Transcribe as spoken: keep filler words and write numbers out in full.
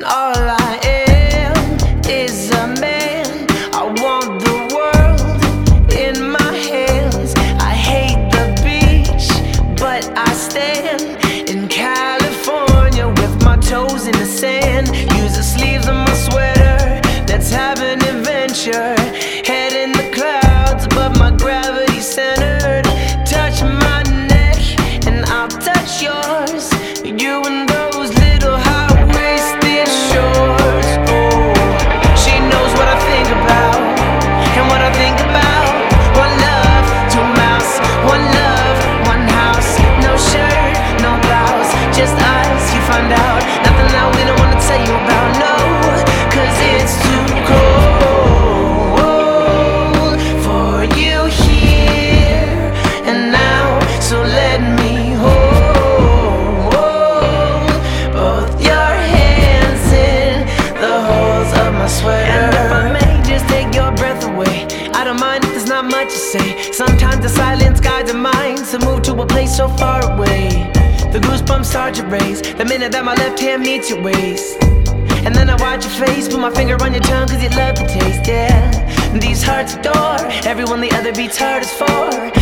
all I am is a man. I want the world in my hands. I hate the beach, but I stand in California with my toes in the sand. Use the sleeves of my sweater, let's have an adventure. Head in the clouds, but my gravity's centered. Touch my neck and I'll touch yours. You and those little high-waisted shorts. Oh, she knows what I think about and what I think about. One love, two mouths. One love, one house. No shirt, no blouse, just us. You find out nothing that we don't wanna tell you about. No, 'cause it's too cold for you here and now. So let me hold both your hands in the holes of my sweater. And if I may just take your breath away, I don't mind if there's not much to say. Sometimes the silence guides our minds to move to a place so far away. The goosebumps start to raise the minute that my left hand meets your waist. And then I watch your face, put my finger on your tongue 'cause you love the taste, yeah. These hearts adore everyone the other beats hardest for.